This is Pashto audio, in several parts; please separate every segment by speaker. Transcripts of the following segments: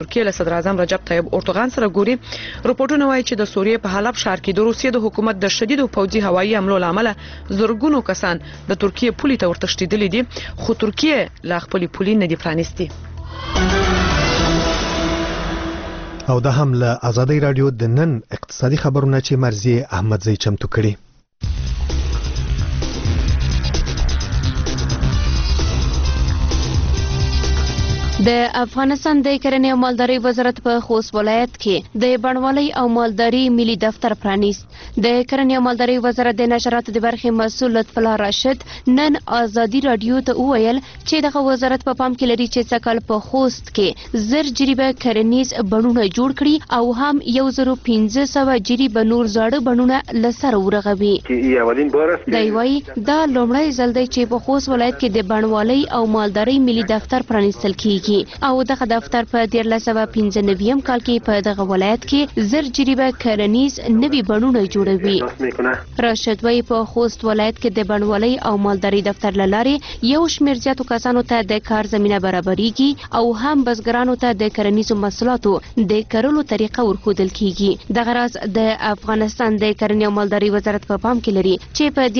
Speaker 1: ترکیه له صدر اعظم رجب طیب اردوغان سره ګوري. رپورټونه وایي چې د سوریې په حلب ښار کې د روسیې د حکومت د شدیدو پوځي هوایي حملو لامل زرګونو کسان د ترکیه پولې ته ورتښتېدلي دي، خو ترکیه لا خپل پولې نه دي پرانیستي.
Speaker 2: او دا هم له آزادۍ رادیو د نن اقتصادي خبرونه چې مرزي احمدزی چمتو کړي.
Speaker 3: د افغانستان د کرنې او مالدارۍ وزارت په خوست ولایت کې د بڼوالۍ او مالدارۍ ملي دفتر پرانیست. د کرنې او مالدارۍ وزارت د نشراتو د برخې مسؤل لطف الله راشد نن آزادي رادیو ته وویل چې دغه وزارت په پام کې لري چې سکهال په خوست کې 1000 جریبه کرنیز بڼونه جوړ کړي او هم 1500 جریبه نور زاړه بڼونه لسر ورغوي. دی وايي دا لومړی ځل دی چې په خوست ولایت کې د بڼوالۍ او مالدارۍ ملي دفتر پرانیستل کیږي او دغه دفتر په 1395 کال کې په دغه ولایت کې 1000 جریبه کرنیز نوي بڼونه جوړوي. راشد وايي په خوست ولایت کې د بڼوالۍ او مالدارۍ دفتر لارې یو شمېر زیاتو کسانو ته د کار زمینه برابرېږي او هم بزګرانو ته د کرنیزو محصولاتو د کرلو طریقه ورښودل کیږي. دغه راز د افغانستان د کرنې او مالدارۍ وزارت په پام کې لري چې په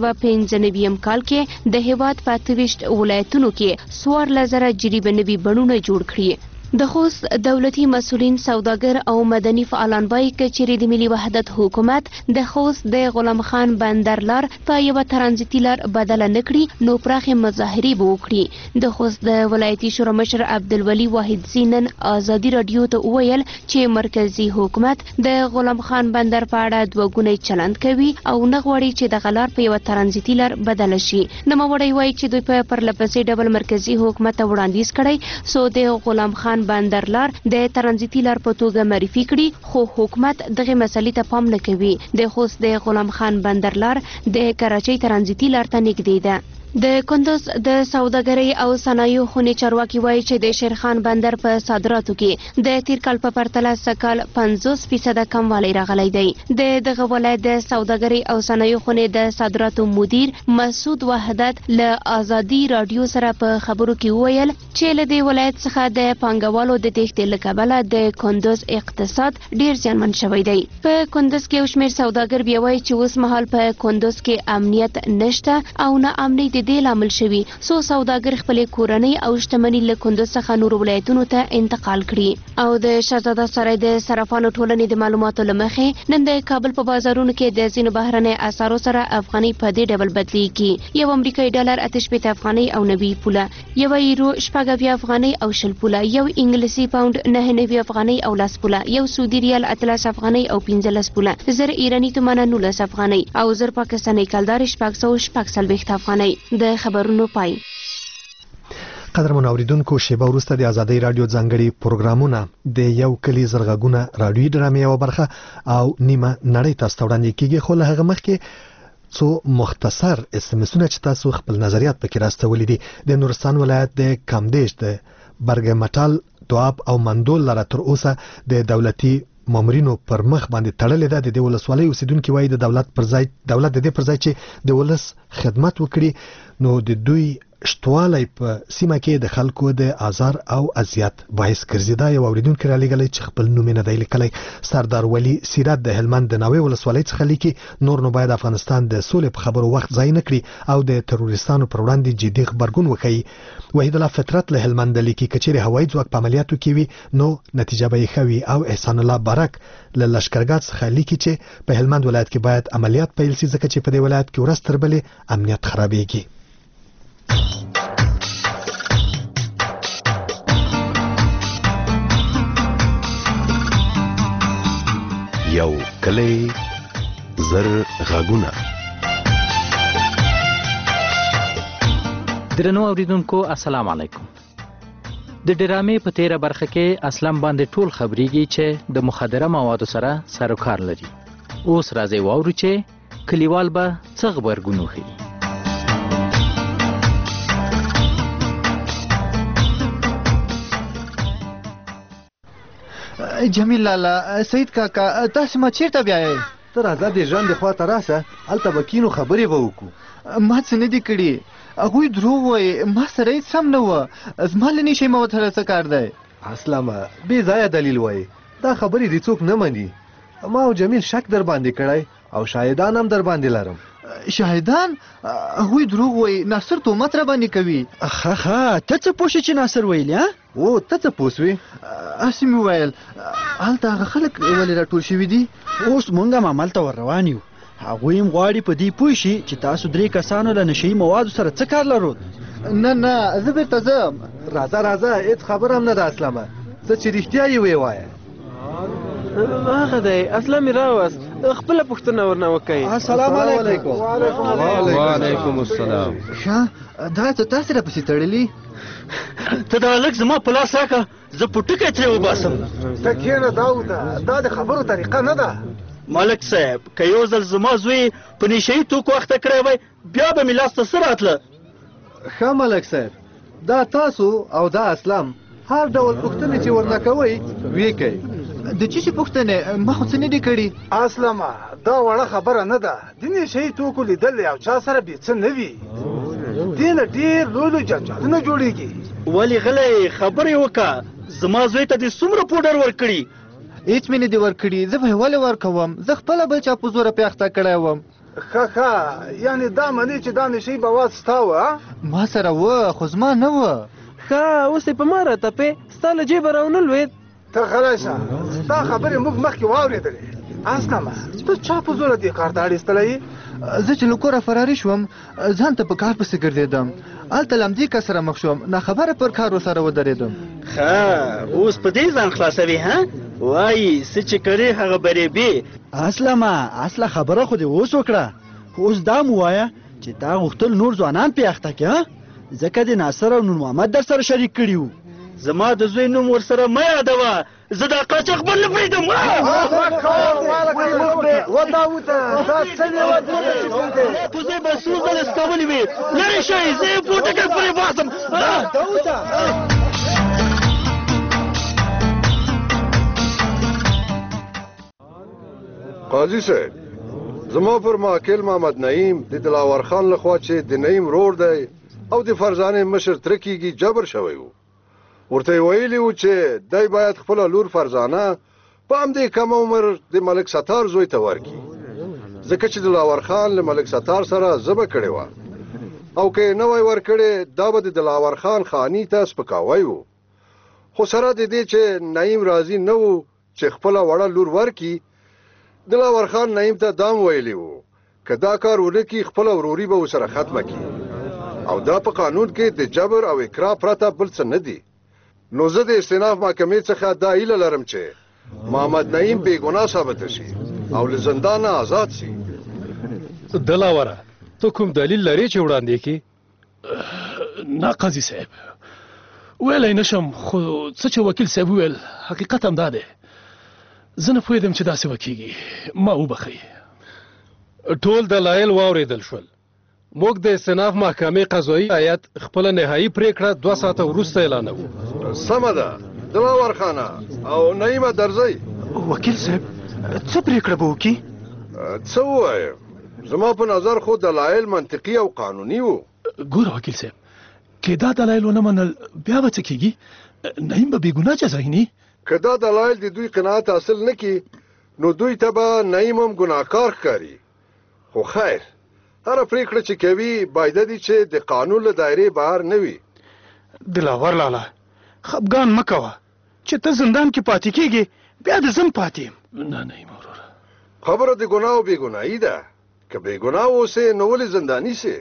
Speaker 3: 1395 کال کې د هیواد په 28 ولایتونو کې 14,000 جریبه نوي بڼونه جوړ کړي. د خوست دولتي مسؤلین، سوداګر او مدني فعالان وایي چې چیرې د ملي وحدت حکومت د خوست د غلام خان بندر لار په یوه ترانزیتي لار بدله نه کړي نو پراخې مظاهرې به وکړي. د خوست د ولایتي شورا مشر عبدالولي واحدزي نن آزادي رادیو ته وویل چې مرکزي حکومت د غلام خان بندر په اړه دوه چلند کوي او نه غواړي چې دغه لار په یوه ترانزیتي لار بدله شي. نوموړی وایي چې دوی په پرلپسې ډول مرکزي حکومت ته وړاندیز کړی سو د غلام خان بندر لار د ترانزیتي لار په توګه معرفي کړي، خو حکومت دغه مسلې ته پام نه کوي. د خوست د غلام خان بندر لار د کراچۍ ترانزیتي لار ته نږدې ده. د کندوز د سوداګرۍ او صنایعو خونې چارواکي وایي چې د شیرخان بندر په صادراتو کې د تیر کال په پرتله سکهال 50% کموالی راغلی دی. د دغه ولایت د سوداګرۍ او صنایعو خونې د صادراتو مدیر مسعود وحدت له آزادي رادیو سره په خبرو کې وویل چې له دې ولایت څخه د پانګوالو د تېښتې له کبله د کندوز اقتصاد ډیر زیانمن شوی دی. په کندوز کې یو شمېر سوداګر بیا وایي چې اوس مهال په کندوز کې امنیت نشته او نه امنیت د لامل شوی سو سوداګر خپل کورنۍ او شتمنۍ له کندوز څخه نور ولایتونو ته انتقال کړي. او د شهزاده سرای د صرافانو ټولنې د معلوماتو له مخې نن د کابل په بازارونو کې د ځینو بهرنۍ اسعارو سره افغانۍ په دې ډول بدلیږي. یو امریکایي ډالر 88 افغانۍ او 90 پوله، یو یورو 80 افغانۍ او 20 پوله، یو انګلیسي پاوند 99 افغانۍ او 10 پوله، یو سعودي ریال 13 افغانۍ او 15 پوله، زر ایرانی تومانه 19 افغانۍ او زر پاکستاني کلدار 440 افغانۍ. د خبرونو پای.
Speaker 2: قدرمن اوریدونکو، شیبه وروسته د آزادۍ رادیو ځانګړي پروګرامونه د یو کلی زرغونه رادیوي ډرامې یوه برخه او نیمه نړۍ تاسو ته وړاندې کیږي. خو له هغه مخکې څو مختصر SMS-ونه چې تاسو خپل نظریات پکې راستولي دي. د نورستان ولایت د کامدیش د برګ مټال، دواب او مندول لره تر اوسه د دولتي مامورینو پر مخ باندې تړلې ده. د دې ولسوالۍ اوسیدونکي وایي د دولت د دې پر ځای چې د ولس خدمت وکړي نو د دوی شتوالی په سیمه کې د خلکو د آزار او اذیت باعث ګرځي. دا یو اوریدونکی رالیږلی چې خپل نوم یې نه دی لیکلی. سردار ولی سیرت د هلمند د ناوې ولسوالۍ څخه لیکي نور نو باید افغانستان د سولې په خبرو وخت ضایع نه کړي او د تروریستانو پر وړاندې جدي غبرګون وښیي. وحید الله فطرت له هلمند لیکي که چیرې هوایي ځواک په عملیاتو کې وي نو نتیجه به یې ښه وي. او احسان الله بارک له لشکرګاه څخه لیکي چې په هلمند ولایت کې باید عملیات پیل شي ځکه چې په دې ولایت کې ورځ تر بلې امنیت خرابېږي.
Speaker 4: یو کلی زر غاګونه.
Speaker 5: درنو اوریدونکو السلام علیکم. د ډرامې په تیره برخه کې اسلام باندې ټول خبرېږي چې د مخدره موادو سره سروکار لري. اوس راځي واورو چې کلیوال به څه غبرګون وښيي.
Speaker 6: جمیل لالا، سید کاکا، تاسو ما چیرته بیایئ؟
Speaker 7: ته راځه د ژوند د خوا ته راسه، هلته به کینو خبرې به وکړو.
Speaker 6: ما څه نه دي کړي، هغوی دروغ وایي، ما سره هېڅ سم نه وه. زما له نشې مواد سره څه کار دی؟
Speaker 7: اسلامه بې ځایه دلیل وایي دا خبرې دې څوک نه مني ما او جمیل شک در باندې کړی او شاهدان هم در باندې لرم
Speaker 6: شاهدان هغوی دروغ وایي ناصر تهمت را باندې کوي
Speaker 8: ښه ته څه پوه شې چې ناصر ویلي ها
Speaker 7: او ته څه پوه سوې
Speaker 6: هسې مې وویل هلته هغه خلک ولې راټول شوي دي
Speaker 8: اوس مونږ هم عمل ته ور روان یو هغوی هم غواړي په دې پوه شي چې تاسو 3 کسانو له نشهیي موادو سره څه کار لرو
Speaker 6: نه زه بېرته ځم
Speaker 7: راځه هېڅ خبره هم نه ده اسلامه څه چې رښتیا یې ویې وایه
Speaker 9: هغه دی اسلام یې راوست خپله پوښتنه ورنه وکړئ
Speaker 7: السلام علیکم
Speaker 10: وعلیکم السلام
Speaker 6: ښه دا څه تاسې راپسې تړلي
Speaker 8: ته دا هلک زما په لاس راکړه زه پوټکی ترې وباسم
Speaker 7: ته کښېنه داوده دا د خبرو طریقه نه ده
Speaker 8: ملک صاحب که یو ځل زما زوی په نشهیي توکو اخته کړی وی بیا به مې لاس ته څه راتله
Speaker 7: ښه ملک صاحب دا تاسو او دا اسلام هر ډول پوښتنې چې ورنه کوئ ویې کوئ
Speaker 6: د چی پوښتنې ما خو څه نه دي کړي
Speaker 11: اسلامه دا وړه خبره نه ده د نشهیي توکو لیدل یو چا سره بې څه نه وي دې نه ډېر لوی جنجالونه جوړېږي
Speaker 8: ولې غلی خبرې وکړه زما زوی ته دې څومره پوډر ورکړي
Speaker 6: هېڅ مې نه دي ورکړي زه به یې ولې ورکوم زه خپله بل چا په زوره پې اخته کړی وم
Speaker 11: ښه یعنې دا منې چې دا نشهیي مواد ستا وه
Speaker 6: ما سره وه خو زما نه وه
Speaker 9: ښه اوس یې په ما راتپې ستا له جیبه راونه لوېد
Speaker 11: ته غلی شه ستا خبرې موږ مخکې واورېدلې اسلامه ته چا په زوره دې کار ته اړ ایستلی
Speaker 6: زه چې له کوره فراري شوم ځان ته په کار پسې ګرځېدم هلته له همدې کس سره مخ شوم ناخبره پر کار ورسره ودرېدم
Speaker 8: ښه اوس په دې ځان خلاصوي ها وایي څه چې کړې هغه برېبې اصله خبره خو دې اوس وکړه اوس دا مو وایه چې تا غوښتل نور ځوانان پې اخته کړې ځکه د ناصر او نور محمد در سره شریک کړي وو زما د زوی نوم ورسره مه یادوه زه دا قاچاق بل نه پرېږدم پوزې به څو ځله سکولې وي لرې شئ زه یې پوټکی پرې باسم
Speaker 12: قاضي صاحب زما پر محکل محمد نعیم د دلاور خان لخوا چې د نعیم رور دی او د فرزانې مشر تره کېږي جبر شوی و ورته یې ویلي و چې دی باید خپله لور فرزانه په همدې کم عمر د ملک ستار زوی ته ورکړي ځکه چې دلاور خان له ملک ستار سره ژبه کړې وه او که یې نه وای ورکړې دا به د دلاور خان خاني ته سپکاوی و خو سره د دې چې نعیم راضي نه و چې خپله وړه لور ورکړي دلاور خان نعیم ته دام ویلی و که دا کار ونه کړي خپله وروري به ورسره ختمه کړي او دا په قانون کې د جبر او اکراه پرته بل څه نه دي نو زه د استیناف محکمې څخه دا هیله لرم چې محمد نعیم بې ګناه ثابته شي او له زندانه آزاد شي
Speaker 10: دلاوره ته کوم دلیل لرې چې وړاندې کړي نه قاضي صاحب ویلی نشم خو څه چې وکیل صاحب وویل حقیقت هم دا دی زه نه پوهېدم چې داسې وکېږي ما وبخئ ټول دلایل واورېدل شول موږ د استیناف محکمې قضایي هیئت خپله نهایي پرېکړه 2 ساعته وروسته اعلانوو
Speaker 12: سمه ده دلاور خانه او نعیمه درځئ
Speaker 6: وکیل صاحب څه پرېکړه به وکړي
Speaker 12: څه ووایم زما په نظر خو دلایل منطقي او قانوني وو
Speaker 10: ګوره وکیل صاحب که دا دلایل ونه منل بیا به څه کېږي نعیم به بېګناه جزایني
Speaker 12: که دا دلایل د دوی قناعت حاصل نه کړي نو دوی ته به نعیم هم ګناهکار ښکاري خو خیر هره پرېکړه چې کوي باید دي چې د قانون له دایرې بهر نه وي
Speaker 13: دلاور لالا خفګان مه کوه چې ته زندان کې پاتې کېږې بیا د زم پاتې یم
Speaker 10: نه نعیم وروره
Speaker 12: خبره د ګناه او بېګناهي ده که بېګناه اوسې نو ولې زنداني سې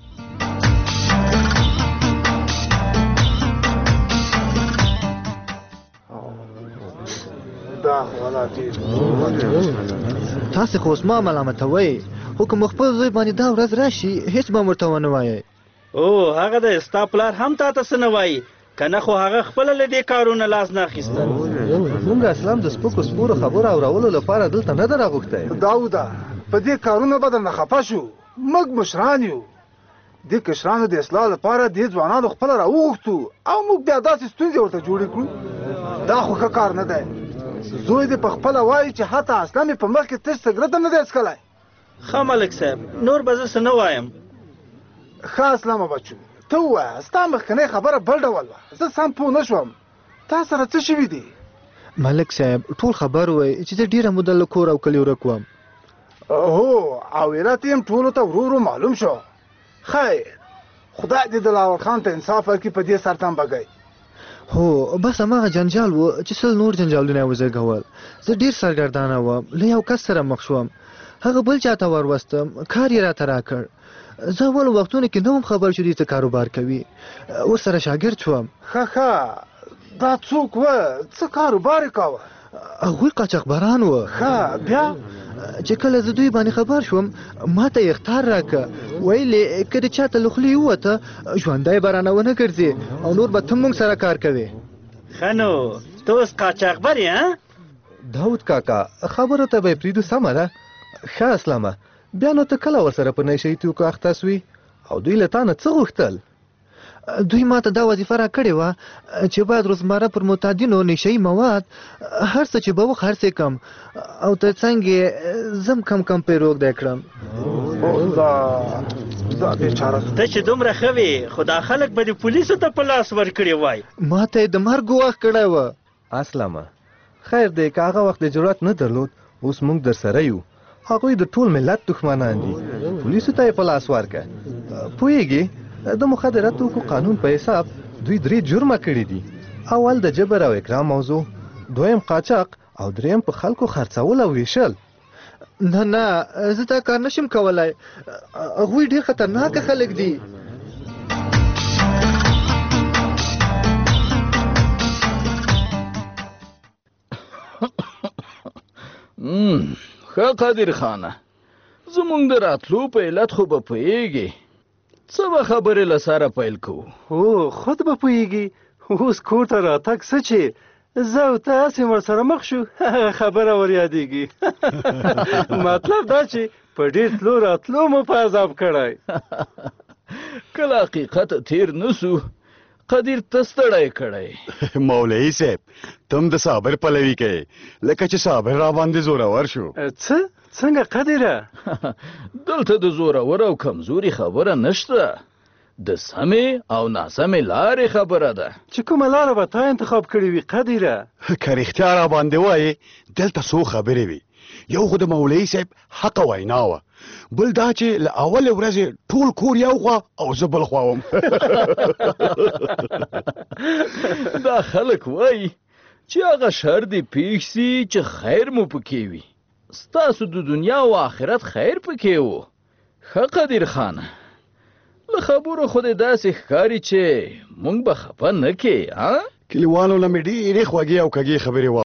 Speaker 6: تاسې خو اوس ما ملامتوئ خو که مو خپل زوی باندې دا ورځ راشي هېڅ به ورته ونه وایئ
Speaker 8: او هغه د ستا پلار هم تا ته څه نه وایي که نه خو هغه خپله له دې کارونه لاس نه اخیستل
Speaker 7: موږ اسلام د سپکو سپورو خبرو اورولو لپاره دلته نه ده راغوښتی
Speaker 11: داوده په دې کارونه به درنه خفه شو موږ مشران یو دې کشرانو د اصلاح لپاره دې ځوانانو خپله راوغوښتو او موږ بیا داسې ستونزې ورته جوړې کړو دا خو ښه کار نه دی زوی دې په خپله وایي چې حتی اسلام یې په مخ کې تش سګرټ هم نه دی څکلی
Speaker 8: ښه ملک صاحب نور به زه څه نه وایم
Speaker 11: ښه اسلامه بچو ته ووایه ستا مخکنۍ خبره بل ډول وه زه سم پوه نه شوم تا سره څه شوي دي؟
Speaker 6: ملک صاحب ټول خبر وای چې زه ډیره موده له کور او کلي ورک وم.
Speaker 11: هو او علت یې ټولو ته ورو ورو معلوم شو. خیر خدای دې دلاور خان ته انصاف ورکړي په دې سرطان بګی.
Speaker 6: هو بس هماغه جنجال و چې سل نور جنجالونه یې وزېږول. زه ډېر سرګردانه وم، له یو کس سره مخ شوم، هغه بل چاته وروستم، کار یې راته راکړ. زه اول وختونو کې نه وم خبر چې دوی څه کاروبار کوي، ورسره شاګرد شوم.
Speaker 11: ښه دا څوک وه؟ څه کاروبار یې کاوه؟
Speaker 6: هغوی قاچاقبران وه.
Speaker 11: ښه بیا؟
Speaker 6: چې کله زه دوی باندې خبر شوم ما ته یې اخطار راکړه، ویلې که د چا ته له خولې ووته ژوندی به رانه ونه ګرځې او نور به ته موږ سره کار کوې.
Speaker 8: ښه نو ته اوس قاچاقبر یې؟
Speaker 7: داود کاکا خبرو ته به یې پرېږدو سمه ده. ښه اسلامه بیا نو ته کله ورسره په نشهیي توکو اخته سوي او دوی له تا نه څه غوښتل؟
Speaker 6: دوی ما ته دا وظیفه راکړې وه چې باید روزمره پر معتادینو نشهیي مواد هر څه چې به وخرڅې کړم او تر څنګ یې زم کم پرې روږدی کړم.
Speaker 11: دا بیچاره
Speaker 8: ته چې دومره ښه وې خو دا خلک به د پولیسو ته په لاس ورکړي وای.
Speaker 6: ما ته یې د مرګ ګواښ کړی وه.
Speaker 7: اسلامه خیر دی که هغه وخت د جرأت نه درلود اوس موږ در سره یو. هغوی د ټول ملت دښمنان دي، پولیسو ته یې په لاس ورکړه. پوهېږې د مخدره توکو قانون په حساب دوی 3 جرمه کړي دي. اول د جبر او اکرام موضوع، دویم قاچاق او دریم په خلکو خرڅول او ویشل.
Speaker 6: نه زه دا کار نشم کولی، هغوی ډېر خطرناکه خلک دي.
Speaker 14: ښه قادر خانه زمونږ د راتلو په علت خو به پوهېږي، څه به خبرې له سره پیل کوو؟
Speaker 9: هو خود به پوهېږي. اوس کور ته راتګ څه چې زه او ته هسې ورسره مخ شو خبره ور یادېږي. مطلب دا چې په ډېر تلو راتلو مو په عذاب کړی.
Speaker 14: کله حقیقت تیر نه سو قدیر ته ستړی کړی.
Speaker 15: مولوي صاحب تم د صابر پلوي کوي لکه چې صابر را باندې زورور شو.
Speaker 9: څنګه قدیره؟
Speaker 14: دلته د زورور او کمزوري خبره نشته، د سمې او ناسمې لارې خبره ده.
Speaker 9: چې کومه لاره به تا انتخاب کړې وي قدیره؟
Speaker 15: که رښتیا را باندې وایې دلته څو خبرې وي. یو خو د مولوي صاحب حق وینا وه، بل دا چې له اولې ورځې ټول کور یو خوا او زه بل خوا وم.
Speaker 14: دا خلک وایي چې هغه شر دې پېښ سي چې خیر مو پکې وي. ستاسو د دنیا او آخرت خیر پکې و. ښه قدیر خانه له خبرو خو دې داسې ښکاري چې موږ به خفه نه کې.
Speaker 15: کلیوالو له مې ډېرې خوږې او کږې خبرې